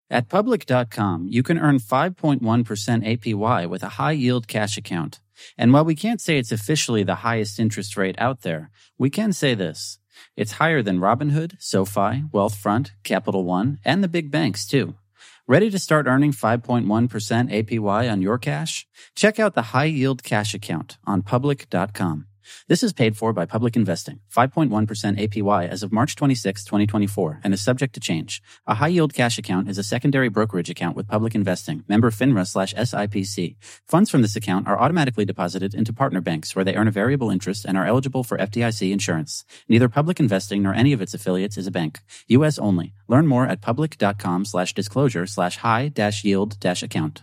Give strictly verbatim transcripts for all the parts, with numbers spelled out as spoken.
At Public dot com, you can earn five point one percent A P Y with a high-yield cash account. And while we can't say it's officially the highest interest rate out there, we can say this. It's higher than Robinhood, SoFi, Wealthfront, Capital One, and the big banks, too. Ready to start earning five point one percent A P Y on your cash? Check out the high-yield cash account on Public dot com. This is paid for by Public Investing, five point one percent A P Y as of March twenty-sixth, twenty twenty-four, and is subject to change. A high-yield cash account is a secondary brokerage account with Public Investing, member FINRA slash S I P C. Funds from this account are automatically deposited into partner banks where they earn a variable interest and are eligible for F D I C insurance. Neither Public Investing nor any of its affiliates is a bank. U S only. Learn more at Public dot com slash disclosure slash high dash yield dash account.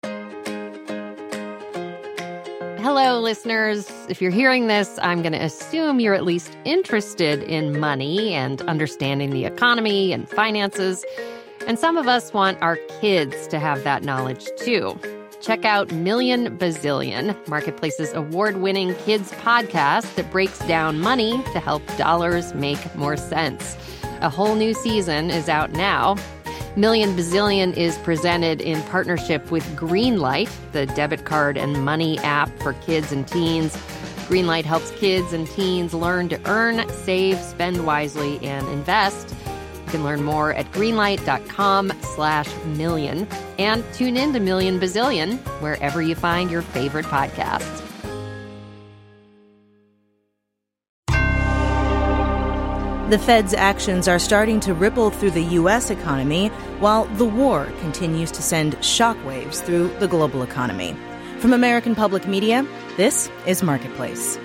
Hello, listeners. If you're hearing this, I'm going to assume you're at least interested in money and understanding the economy and finances. And some of us want our kids to have that knowledge, too. Check out Million Bazillion, Marketplace's award-winning kids podcast that breaks down money to help dollars make more sense. A whole new season is out now. Million Bazillion is presented in partnership with Greenlight, the debit card and money app for kids and teens. Greenlight helps kids and teens learn to earn, save, spend wisely, and invest. You can learn more at greenlight.com slash million and tune in to Million Bazillion wherever you find your favorite podcasts. The Fed's actions are starting to ripple through the U S economy, while the war continues to send shockwaves through the global economy. From American Public Media, this is Marketplace.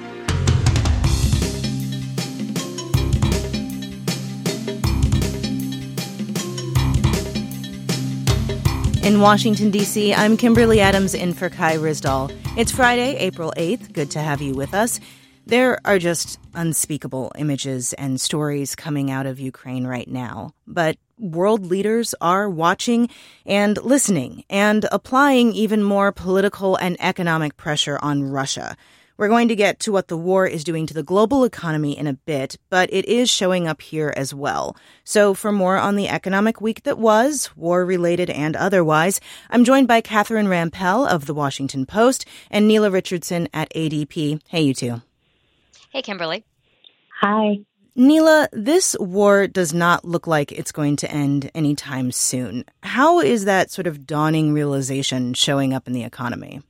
In Washington, D C, I'm Kimberly Adams in for Kai Ryssdal. It's Friday, April eighth. Good to have you with us. There are just unspeakable images and stories coming out of Ukraine right now. But world leaders are watching and listening and applying even more political and economic pressure on Russia. We're going to get to what the war is doing to the global economy in a bit, but it is showing up here as well. So for more on the economic week that was, war-related and otherwise, I'm joined by Catherine Rampell of The Washington Post and Neela Richardson at A D P. Hey, you two. Hey, Kimberly. Hi. Neela, this war does not look like it's going to end anytime soon. How is that sort of dawning realization showing up in the economy?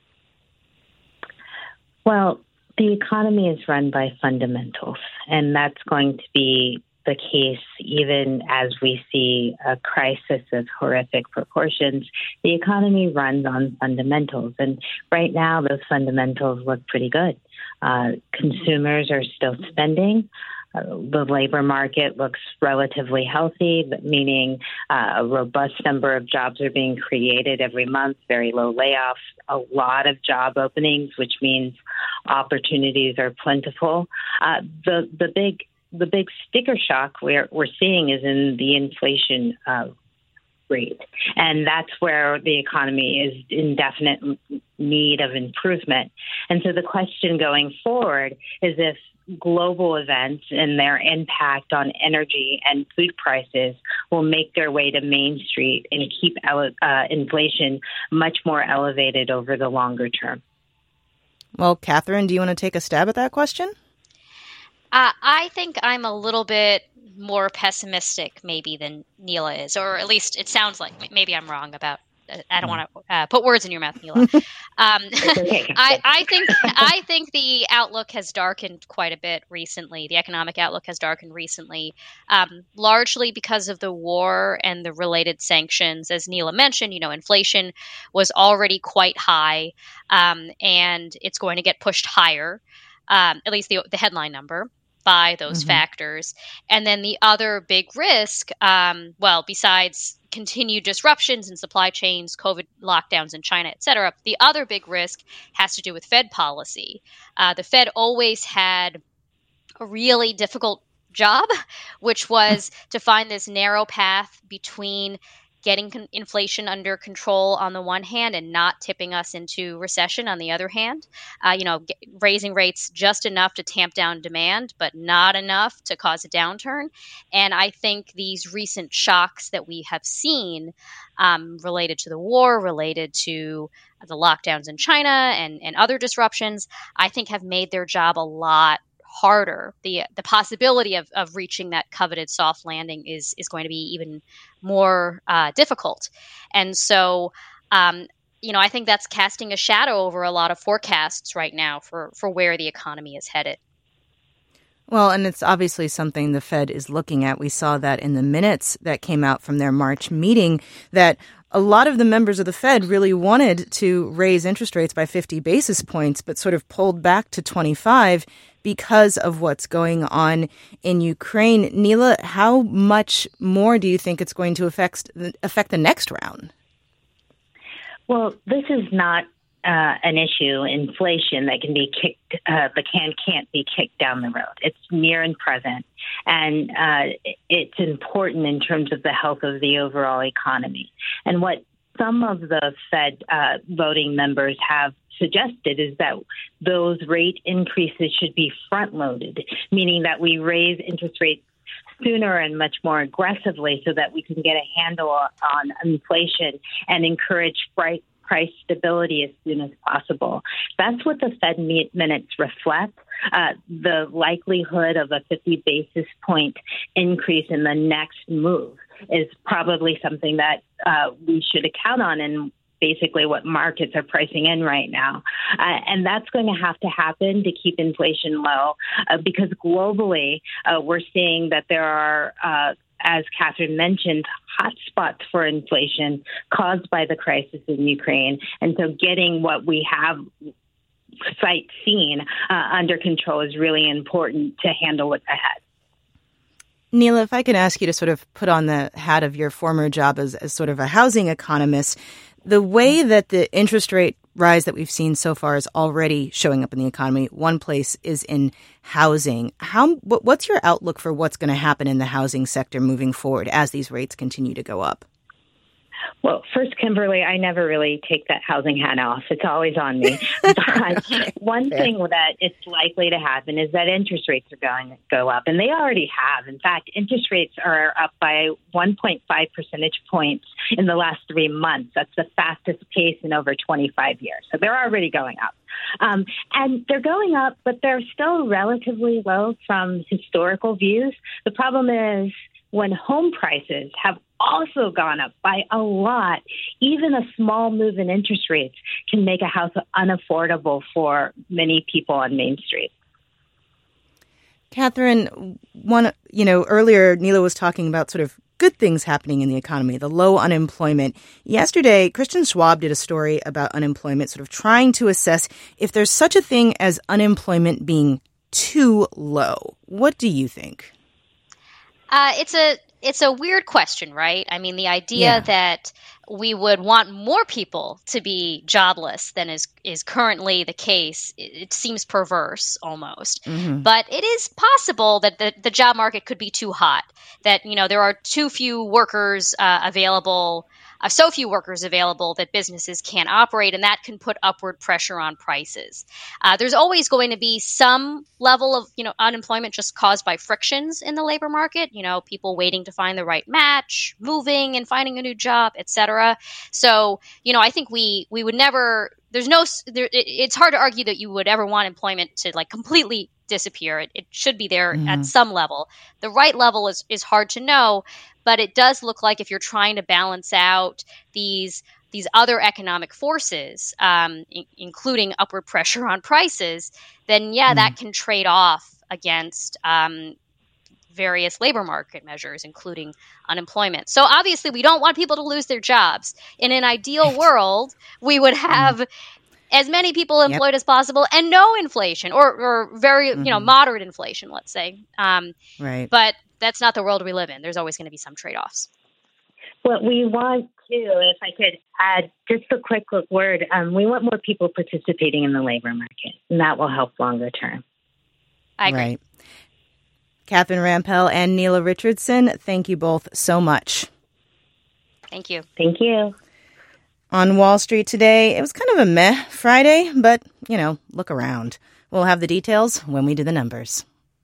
Well, the economy is run by fundamentals, and that's going to be the case even as we see a crisis of horrific proportions. The economy runs on fundamentals, and right now those fundamentals look pretty good. Uh, consumers are still spending. Uh, the labor market looks relatively healthy, but meaning uh, a robust number of jobs are being created every month, very low layoffs, a lot of job openings, which means opportunities are plentiful. Uh, the the big the big sticker shock we're we're seeing is in the inflation uh, rate, and that's where the economy is in definite need of improvement. And so the question going forward is if global events and their impact on energy and food prices will make their way to Main Street and keep ele- uh, inflation much more elevated over the longer term. Well, Catherine, do you want to take a stab at that question? Uh, I think I'm a little bit more pessimistic maybe than Neela is, or at least it sounds like. Maybe I'm wrong about I don't want to uh, put words in your mouth, Neela. Um, I, I think I think the outlook has darkened quite a bit recently. The economic outlook has darkened recently, um, largely because of the war and the related sanctions. As Neela mentioned, you know, inflation was already quite high, um, and it's going to get pushed higher, um, at least the, the headline number, by those mm-hmm. factors. And then the other big risk, um, well, besides continued disruptions in supply chains, COVID lockdowns in China, et cetera, the other big risk has to do with Fed policy. Uh, the Fed always had a really difficult job, which was to find this narrow path between getting con- inflation under control on the one hand and not tipping us into recession on the other hand. Uh, you know, get, raising rates just enough to tamp down demand, but not enough to cause a downturn. And I think these recent shocks that we have seen um, related to the war, related to the lockdowns in China and, and other disruptions, I think have made their job a lot harder. The the possibility of, of reaching that coveted soft landing is is going to be even more uh, difficult. And so, um, you know, I think that's casting a shadow over a lot of forecasts right now for, for where the economy is headed. Well, and it's obviously something the Fed is looking at. We saw that in the minutes that came out from their March meeting, that a lot of the members of the Fed really wanted to raise interest rates by fifty basis points, but sort of pulled back to twenty-five because of what's going on in Ukraine. Neela, how much more do you think it's going to affect affect the next round? Well, this is not uh, an issue, inflation, that can be kicked, uh, the can can't be kicked down the road. It's near and present. And uh, it's important in terms of the health of the overall economy. And what some of the Fed uh, voting members have suggested is that those rate increases should be front-loaded, meaning that we raise interest rates sooner and much more aggressively so that we can get a handle on inflation and encourage price price stability as soon as possible. That's what the Fed minutes reflect. Uh, the likelihood of a fifty basis point increase in the next move is probably something that uh, we should account on and basically what markets are pricing in right now. Uh, and that's going to have to happen to keep inflation low uh, because globally uh, we're seeing that there are, uh, as Catherine mentioned, hotspots for inflation caused by the crisis in Ukraine. And so getting what we have sight seen uh, under control is really important to handle what's ahead. Neela, if I could ask you to sort of put on the hat of your former job as, as sort of a housing economist, the way that the interest rate rise that we've seen so far is already showing up in the economy. One place is in housing. How? What's your outlook for what's going to happen in the housing sector moving forward as these rates continue to go up? Well, first, Kimberly, I never really take that housing hat off. It's always on me. But one thing that it's likely to happen is that interest rates are going to go up, and they already have. In fact, interest rates are up by one point five percentage points in the last three months. That's the fastest pace in over twenty-five years. So they're already going up. Um, and they're going up, but they're still relatively low from historical views. The problem is when home prices have also gone up by a lot, even a small move in interest rates can make a house unaffordable for many people on Main Street. Catherine, one, you know, earlier Neela was talking about sort of good things happening in the economy, the low unemployment. Yesterday, Christian Schwab did a story about unemployment, sort of trying to assess if there's such a thing as unemployment being too low. What do you think? Uh, it's a it's a weird question, right? I mean, the idea Yeah. that we would want more people to be jobless than is is currently the case, it, it seems perverse almost. Mm-hmm. But it is possible that the, the job market could be too hot, that, you know, there are too few workers uh, available, uh, so few workers available that businesses can't operate, and that can put upward pressure on prices. Uh, there's always going to be some level of, you know, unemployment just caused by frictions in the labor market, you know, people waiting to find the right match, moving and finding a new job, et cetera. So, you know, I think we we would never, there's no, there, it, it's hard to argue that you would ever want employment to like completely disappear. It, it should be there Mm-hmm. at some level. The right level is, is hard to know, but it does look like if you're trying to balance out these these other economic forces, um, I- including upward pressure on prices, then yeah, Mm-hmm. that can trade off against um, various labor market measures, including unemployment. So obviously, we don't want people to lose their jobs. In an ideal world, we would have as many people employed Yep. as possible and no inflation, or, or very, you know, Mhm. moderate inflation, let's say. Um, Right. but that's not the world we live in. There's always going to be some trade-offs. What we want to, if I could add just a quick word, um, we want more people participating in the labor market, and that will help longer term. I agree. Right. Catherine Rampell and Neela Richardson, thank you both so much. Thank you. Thank you. On Wall Street today, it was kind of a meh Friday, but, you know, look around. We'll have the details when we do the numbers.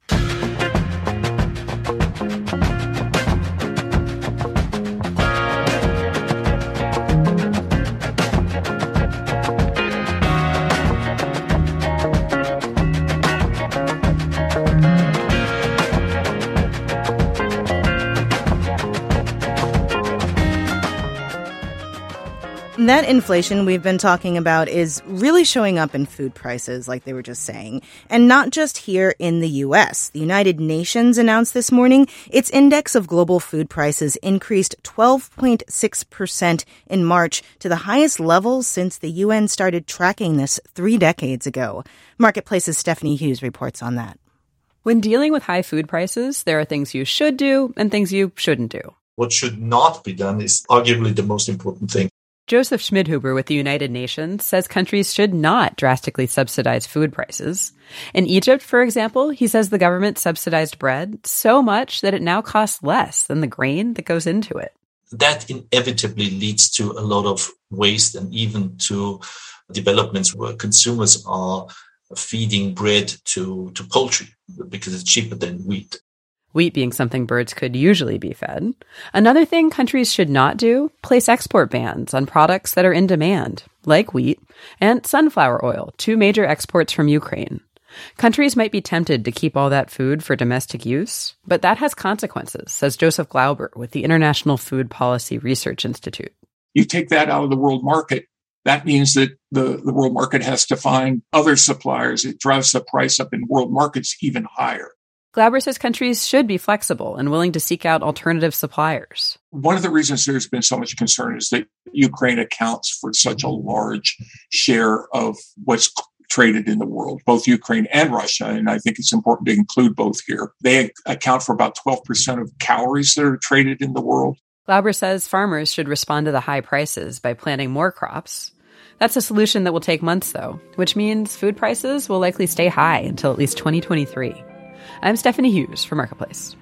That inflation we've been talking about is really showing up in food prices, like they were just saying, and not just here in the U S. The United Nations announced this morning its index of global food prices increased twelve point six percent in March to the highest level since the U N started tracking this three decades ago. Marketplace's Stephanie Hughes reports on that. When dealing with high food prices, there are things you should do and things you shouldn't do. What should not be done is arguably the most important thing. Joseph Schmidhuber with the United Nations says countries should not drastically subsidize food prices. In Egypt, for example, he says the government subsidized bread so much that it now costs less than the grain that goes into it. That inevitably leads to a lot of waste and even to developments where consumers are feeding bread to, to poultry because it's cheaper than wheat. Wheat being something birds could usually be fed. Another thing countries should not do, place export bans on products that are in demand, like wheat, and sunflower oil, two major exports from Ukraine. Countries might be tempted to keep all that food for domestic use, but that has consequences, says Joseph Glauber with the International Food Policy Research Institute. You take that out of the world market, that means that the, the world market has to find other suppliers. It drives the price up in world markets even higher. Glauber says countries should be flexible and willing to seek out alternative suppliers. One of the reasons there's been so much concern is that Ukraine accounts for such a large share of what's traded in the world, both Ukraine and Russia. And I think it's important to include both here. They account for about twelve percent of calories that are traded in the world. Glauber says farmers should respond to the high prices by planting more crops. That's a solution that will take months, though, which means food prices will likely stay high until at least twenty twenty-three. I'm Stephanie Hughes for Marketplace.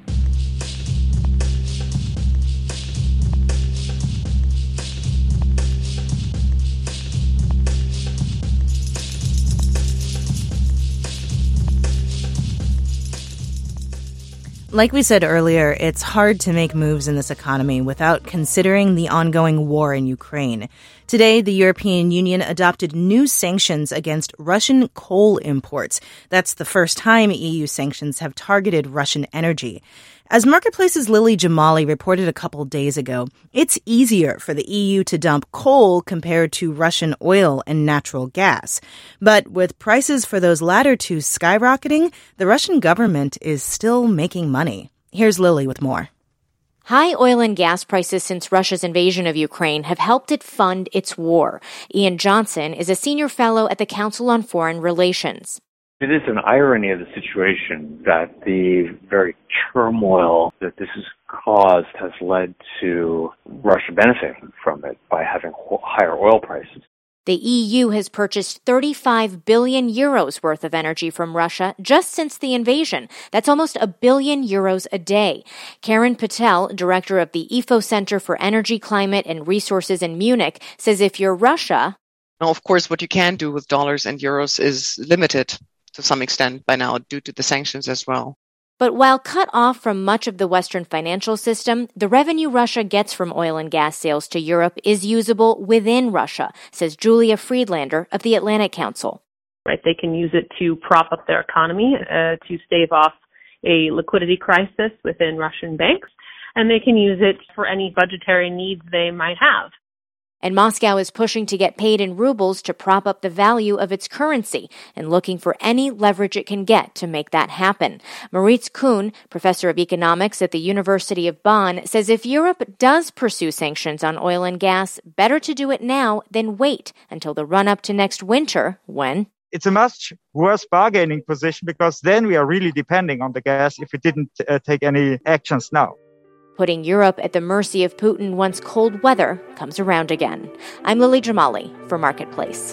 Like we said earlier, it's hard to make moves in this economy without considering the ongoing war in Ukraine. Today, the European Union adopted new sanctions against Russian coal imports. That's the first time E U sanctions have targeted Russian energy. As Marketplace's Lily Jamali reported a couple days ago, it's easier for the E U to dump coal compared to Russian oil and natural gas. But with prices for those latter two skyrocketing, the Russian government is still making money. Here's Lily with more. High oil and gas prices since Russia's invasion of Ukraine have helped it fund its war. Ian Johnson is a senior fellow at the Council on Foreign Relations. It is an irony of the situation that the very turmoil that this has caused has led to Russia benefiting from it by having higher oil prices. The E U has purchased thirty-five billion euros worth of energy from Russia just since the invasion. That's almost a billion euros a day. Karen Patel, director of the I F O Center for Energy, Climate, and Resources in Munich, says if you're Russia... Now, of course, what you can do with dollars and euros is limited to some extent by now due to the sanctions as well. But while cut off from much of the Western financial system, the revenue Russia gets from oil and gas sales to Europe is usable within Russia, says Julia Friedlander of the Atlantic Council. Right, they can use it to prop up their economy, uh, to stave off a liquidity crisis within Russian banks, and they can use it for any budgetary needs they might have. And Moscow is pushing to get paid in rubles to prop up the value of its currency and looking for any leverage it can get to make that happen. Moritz Kuhn, professor of economics at the University of Bonn, says if Europe does pursue sanctions on oil and gas, better to do it now than wait until the run-up to next winter when... It's a much worse bargaining position because then we are really depending on the gas if we didn't uh, take any actions now. Putting Europe at the mercy of Putin once cold weather comes around again. I'm Lily Jamali for Marketplace.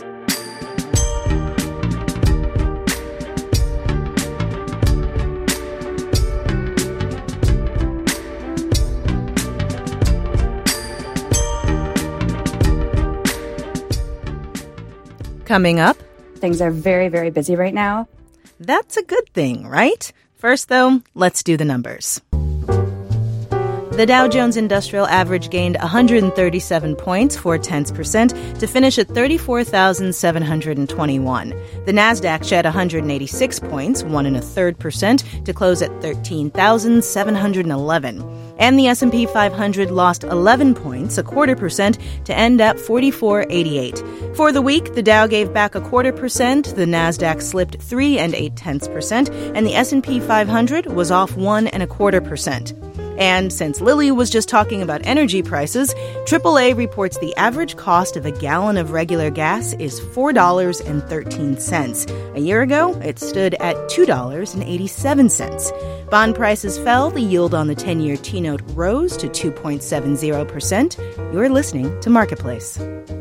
Coming up, things are very, very busy right now. That's a good thing, right? First, though, let's do the numbers. The Dow Jones Industrial Average gained one hundred thirty-seven points, four tenths percent, to finish at thirty-four thousand seven hundred twenty-one. The Nasdaq shed one hundred eighty-six points, one and a third percent, to close at thirteen thousand seven hundred eleven. And the S and P five hundred lost eleven points, a quarter percent, to end at forty-four eighty-eight. For the week, the Dow gave back a quarter percent, the Nasdaq slipped three and eight tenths percent, and the S and P five hundred was off one and a quarter percent. And since Lily was just talking about energy prices, triple A reports the average cost of a gallon of regular gas is four dollars and thirteen cents. A year ago, it stood at two dollars and eighty-seven cents. Bond prices fell, the yield on the ten-year T-note rose to two point seven zero percent. You're listening to Marketplace.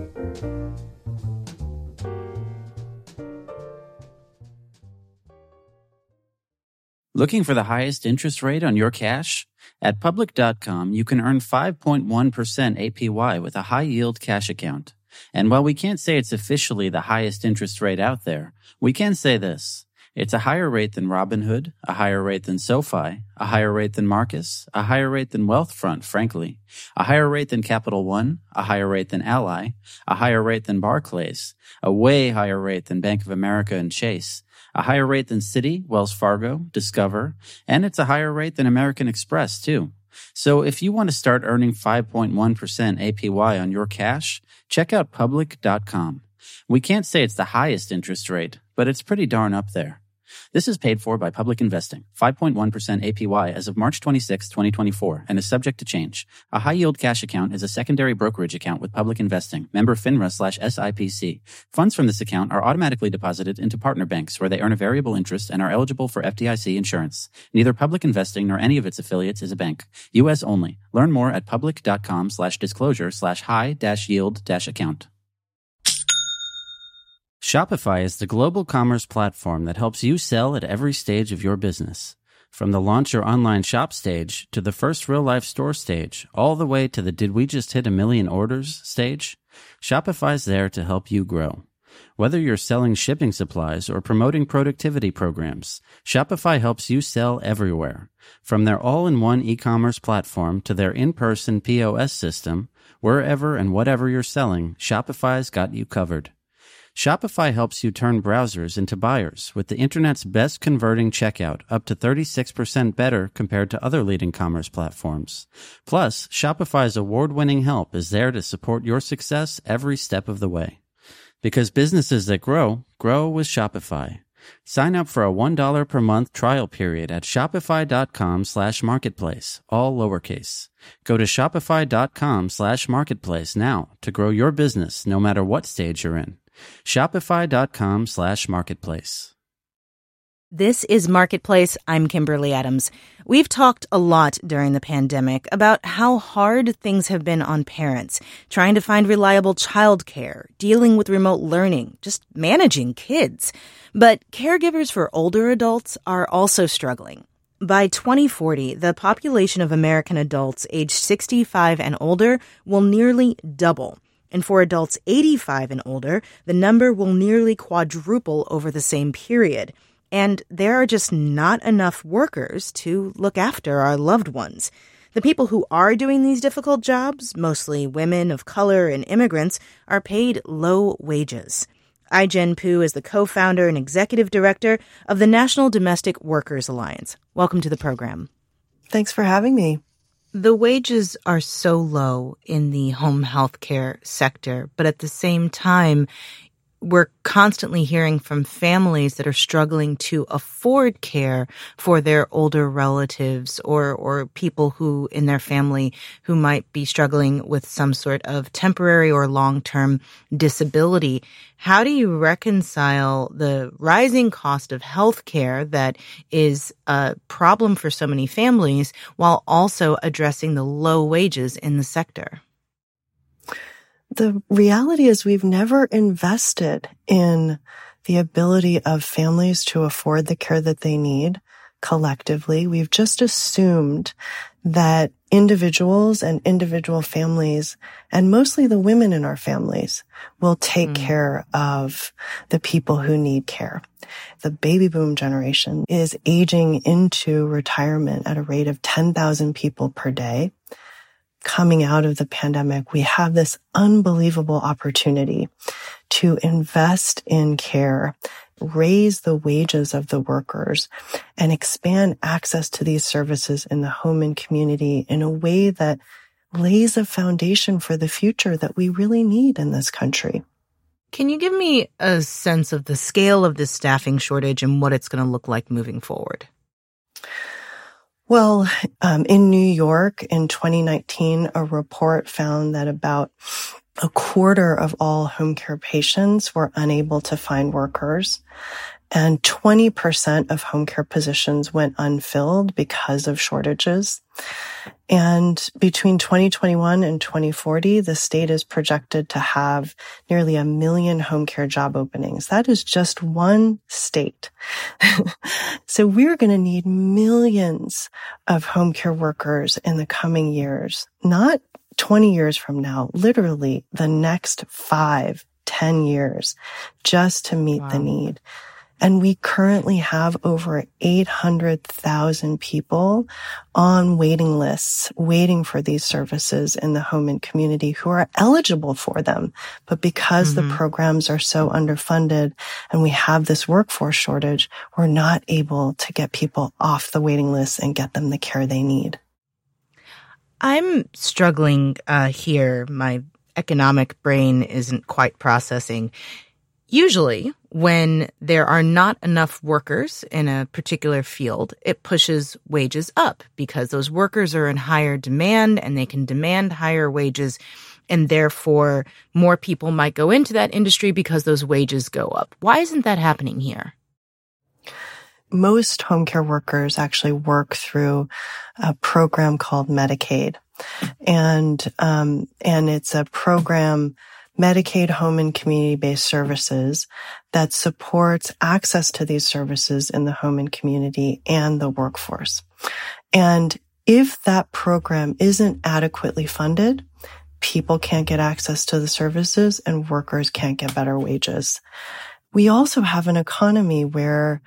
Looking for the highest interest rate on your cash? At Public dot com, you can earn five point one percent A P Y with a high-yield cash account. And while we can't say it's officially the highest interest rate out there, we can say this. It's a higher rate than Robinhood, a higher rate than SoFi, a higher rate than Marcus, a higher rate than Wealthfront, frankly, a higher rate than Capital One, a higher rate than Ally, a higher rate than Barclays, a way higher rate than Bank of America and Chase, a higher rate than Citi, Wells Fargo, Discover, and it's a higher rate than American Express, too. So if you want to start earning five point one percent A P Y on your cash, check out Public dot com. We can't say it's the highest interest rate, but it's pretty darn up there. This is paid for by Public Investing, five point one percent A P Y as of March twenty-sixth, twenty twenty-four, and is subject to change. A high-yield cash account is a secondary brokerage account with Public Investing, member FINRA slash S I P C. Funds from this account are automatically deposited into partner banks where they earn a variable interest and are eligible for F D I C insurance. Neither Public Investing nor any of its affiliates is a bank. U S only. Learn more at public dot com slash disclosure slash high dash yield dash account. Shopify is the global commerce platform that helps you sell at every stage of your business. From the launch your online shop stage to the first real-life store stage, all the way to the did we just hit a million orders stage, Shopify's there to help you grow. Whether you're selling shipping supplies or promoting productivity programs, Shopify helps you sell everywhere. From their all-in-one e-commerce platform to their in-person P O S system, wherever and whatever you're selling, Shopify's got you covered. Shopify helps you turn browsers into buyers with the internet's best converting checkout, up to thirty-six percent better compared to other leading commerce platforms. Plus, Shopify's award-winning help is there to support your success every step of the way. Because businesses that grow, grow with Shopify. Sign up for a one dollar per month trial period at shopify.com slash marketplace, all lowercase. Go to shopify.com slash marketplace now to grow your business no matter what stage you're in. Shopify.com slash marketplace. This is Marketplace. I'm Kimberly Adams. We've talked a lot during the pandemic about how hard things have been on parents, trying to find reliable childcare, dealing with remote learning, just managing kids. But caregivers for older adults are also struggling. By twenty forty, the population of American adults aged sixty-five and older will nearly double. And for adults eighty-five and older, the number will nearly quadruple over the same period. And there are just not enough workers to look after our loved ones. The people who are doing these difficult jobs, mostly women of color and immigrants, are paid low wages. Ai-jen Poo is the co-founder and executive director of the National Domestic Workers Alliance. Welcome to the program. Thanks for having me. The wages are so low in the home health care sector, but at the same time, we're constantly hearing from families that are struggling to afford care for their older relatives or, or people who in their family who might be struggling with some sort of temporary or long-term disability. How do you reconcile the rising cost of health care that is a problem for so many families while also addressing the low wages in the sector? The reality is we've never invested in the ability of families to afford the care that they need collectively. We've just assumed that individuals and individual families, and mostly the women in our families, will take mm. care of the people who need care. The baby boom generation is aging into retirement at a rate of ten thousand people per day. Coming out of the pandemic, we have this unbelievable opportunity to invest in care, raise the wages of the workers, and expand access to these services in the home and community in a way that lays a foundation for the future that we really need in this country. Can you give me a sense of the scale of this staffing shortage and what it's going to look like moving forward? Well, um, in New York in twenty nineteen, a report found that about a quarter of all home care patients were unable to find workers, and twenty percent of home care positions went unfilled because of shortages. And between twenty twenty-one and twenty forty, the state is projected to have nearly a million home care job openings. That is just one state. So we're going to need millions of home care workers in the coming years, not twenty years from now, literally the next five, ten years, just to meet wow. the need. And we currently have over eight hundred thousand people on waiting lists, waiting for these services in the home and community who are eligible for them. But because mm-hmm. the programs are so underfunded and we have this workforce shortage, we're not able to get people off the waiting list and get them the care they need. I'm struggling uh, here. My economic brain isn't quite processing. Usually, when there are not enough workers in a particular field, it pushes wages up because those workers are in higher demand and they can demand higher wages, and therefore more people might go into that industry because those wages go up. Why isn't that happening here? Most home care workers actually work through a program called Medicaid, and um, and it's a program, Medicaid Home and Community-Based Services, that supports access to these services in the home and community and the workforce. And if that program isn't adequately funded, people can't get access to the services and workers can't get better wages. We also have an economy where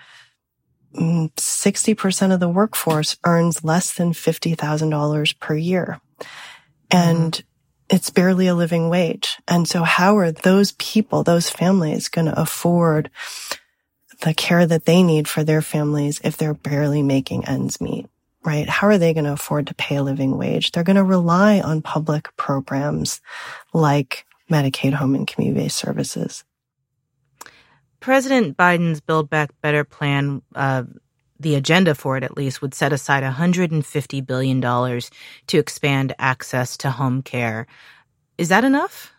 sixty percent of the workforce earns less than fifty thousand dollars per year. And mm-hmm. it's barely a living wage. And so how are those people, those families, going to afford the care that they need for their families if they're barely making ends meet, right? How are they going to afford to pay a living wage? They're going to rely on public programs like Medicaid Home and Community-Based Services. President Biden's Build Back Better plan, uh, the agenda for it at least, would set aside one hundred fifty billion dollars to expand access to home care. Is that enough?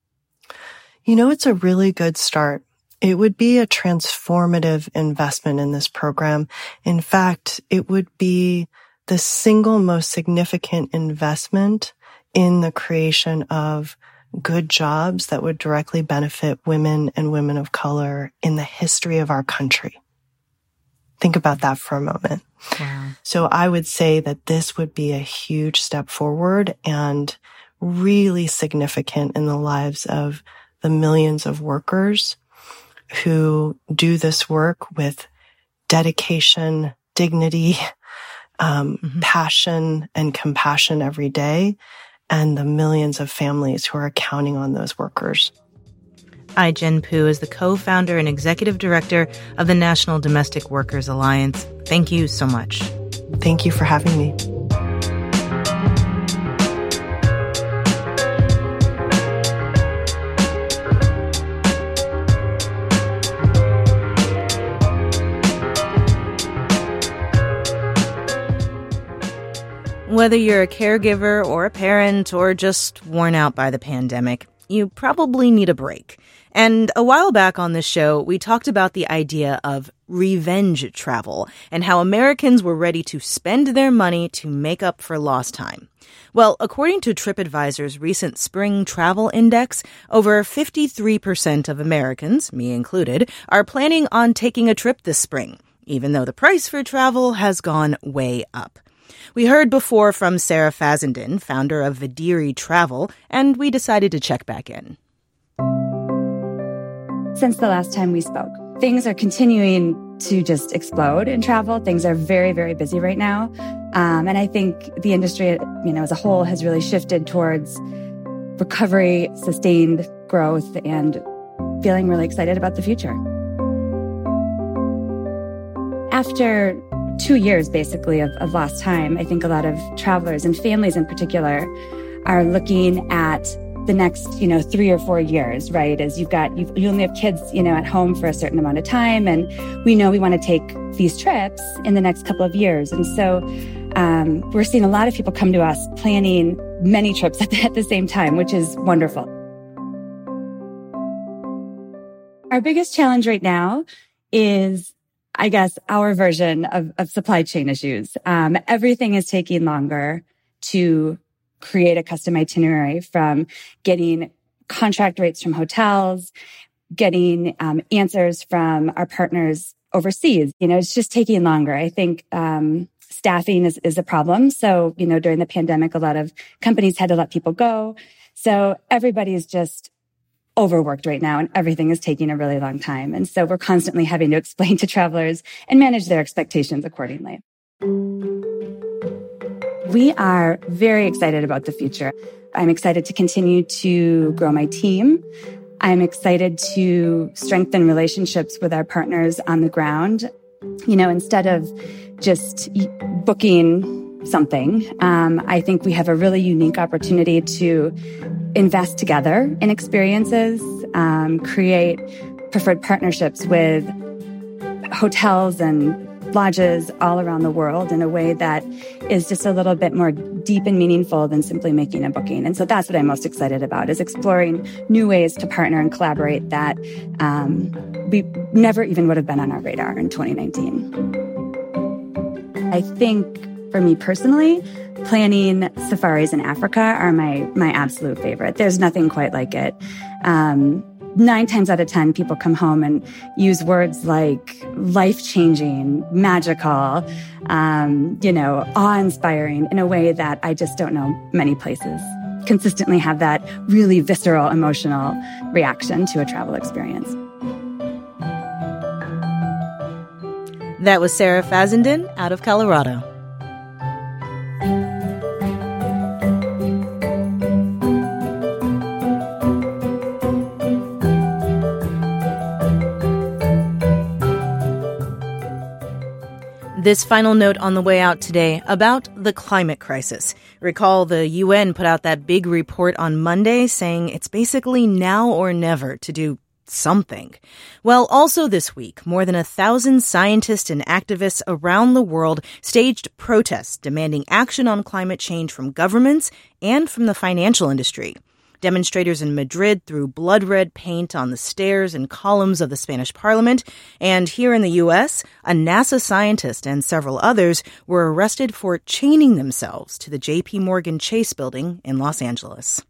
You know, it's a really good start. It would be a transformative investment in this program. In fact, it would be the single most significant investment in the creation of good jobs that would directly benefit women and women of color in the history of our country. Think about that for a moment. Wow. So I would say that this would be a huge step forward and really significant in the lives of the millions of workers who do this work with dedication, dignity, um, mm-hmm. passion, and compassion every day, and the millions of families who are counting on those workers. Ai-jen Poo is the co-founder and executive director of the National Domestic Workers Alliance. Thank you so much. Thank you for having me. Whether you're a caregiver or a parent or just worn out by the pandemic, you probably need a break. And a while back on this show, we talked about the idea of revenge travel and how Americans were ready to spend their money to make up for lost time. Well, according to TripAdvisor's recent Spring Travel Index, over fifty-three percent of Americans, me included, are planning on taking a trip this spring, even though the price for travel has gone way up. We heard before from Sarah Fazenden, founder of Vidiri Travel, and we decided to check back in. Since the last time we spoke, things are continuing to just explode in travel. Things are very, very busy right now. Um, and I think the industry, you know, as a whole has really shifted towards recovery, sustained growth, and feeling really excited about the future. After two years, basically, of, of lost time, I think a lot of travelers and families in particular are looking at the next, you know, three or four years, right? As you've got, you've, you only have kids, you know, at home for a certain amount of time. And we know we want to take these trips in the next couple of years. And so um, we're seeing a lot of people come to us planning many trips at the, at the same time, which is wonderful. Our biggest challenge right now is, I guess, our version of, of supply chain issues. Um, everything is taking longer to create a custom itinerary, from getting contract rates from hotels, getting um, answers from our partners overseas. You know, it's just taking longer. I think um, staffing is, is a problem. So, you know, during the pandemic, a lot of companies had to let people go. So everybody is just overworked right now, and everything is taking a really long time. And so we're constantly having to explain to travelers and manage their expectations accordingly. We are very excited about the future. I'm excited to continue to grow my team. I'm excited to strengthen relationships with our partners on the ground. You know, instead of just booking something, um, I think we have a really unique opportunity to invest together in experiences, um, create preferred partnerships with hotels and lodges all around the world in a way that is just a little bit more deep and meaningful than simply making a booking. And so that's what I'm most excited about, is exploring new ways to partner and collaborate that um, we never even would have been on our radar in twenty nineteen. I think for me personally, planning safaris in Africa are my my absolute favorite. There's nothing quite like it. Um, Nine times out of ten, people come home and use words like life-changing, magical, um, you know, awe-inspiring in a way that I just don't know many places consistently have that really visceral, emotional reaction to a travel experience. That was Sarah Fazenden out of Colorado. This final note on the way out today about the climate crisis. Recall the U N put out that big report on Monday saying it's basically now or never to do something. Well, also this week, more than a thousand scientists and activists around the world staged protests demanding action on climate change from governments and from the financial industry. Demonstrators in Madrid threw blood red paint on the stairs and columns of the Spanish parliament. And here in the U S, a NASA scientist and several others were arrested for chaining themselves to the J P Morgan Chase building in Los Angeles.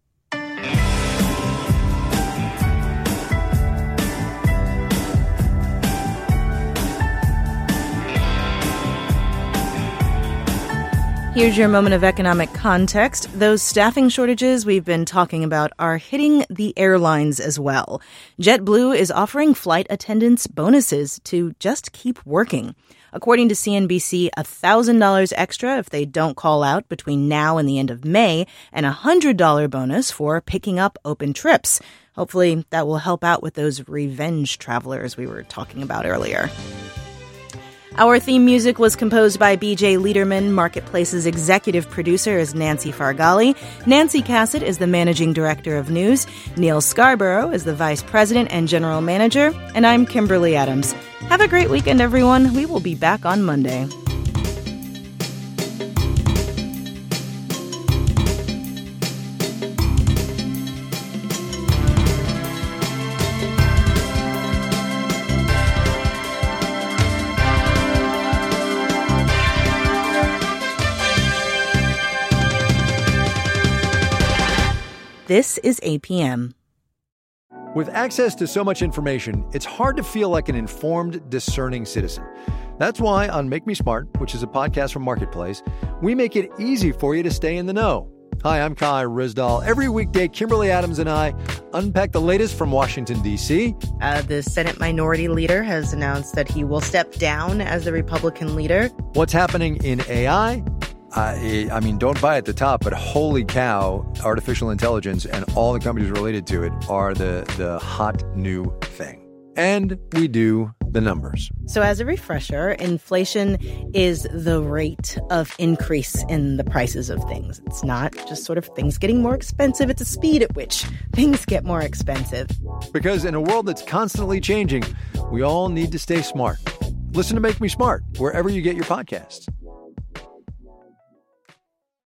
Here's your moment of economic context. Those staffing shortages we've been talking about are hitting the airlines as well. JetBlue is offering flight attendants bonuses to just keep working. According to C N B C, one thousand dollars extra if they don't call out between now and the end of May, and a one hundred dollars bonus for picking up open trips. Hopefully that will help out with those revenge travelers we were talking about earlier. Our theme music was composed by B J Liederman. Marketplace's executive producer is Nancy Fargali. Nancy Cassett is the managing director of news. Neil Scarborough is the vice president and general manager. And I'm Kimberly Adams. Have a great weekend, everyone. We will be back on Monday. This is A P M. With access to so much information, it's hard to feel like an informed, discerning citizen. That's why on Make Me Smart, which is a podcast from Marketplace, we make it easy for you to stay in the know. Hi, I'm Kai Ryssdal. Every weekday, Kimberly Adams and I unpack the latest from Washington, D C. Uh, the Senate Minority Leader has announced that he will step down as the Republican leader. What's happening in A I? I, I mean, don't buy at the top, but holy cow, artificial intelligence and all the companies related to it are the, the hot new thing. And we do the numbers. So as a refresher, inflation is the rate of increase in the prices of things. It's not just sort of things getting more expensive. It's a speed at which things get more expensive. Because in a world that's constantly changing, we all need to stay smart. Listen to Make Me Smart wherever you get your podcasts.